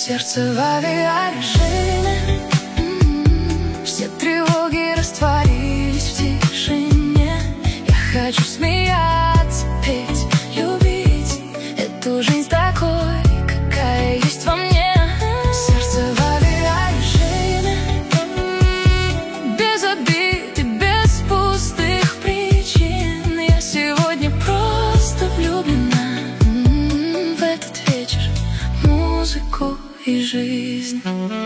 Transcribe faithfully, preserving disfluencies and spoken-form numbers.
Сердце в авиарежиме, все тревоги растворились в тишине. Я хочу смеяться, петь, любить эту жизнь такой, какая есть во мне. Сердце в авиарежиме, без обид и без пустых причин. Я сегодня просто влюблена в этот вечер, музыку и жизнь.